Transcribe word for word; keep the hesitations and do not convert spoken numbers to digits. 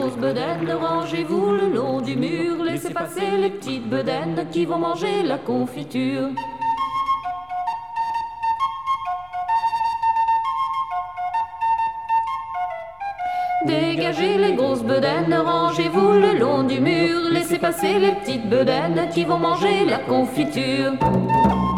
grosses bedaines, rangez-vous le long du mur. Laissez passer les petites bedaines qui vont manger la confiture. Dégagez les grosses bedaines, rangez-vous le long du mur. Laissez passer les petites bedaines qui vont manger la confiture.